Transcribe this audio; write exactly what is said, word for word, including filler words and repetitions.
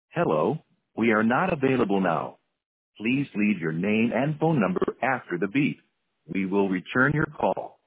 Hello, we are not available now. Please leave your name and phone number after the beep. We will return your call.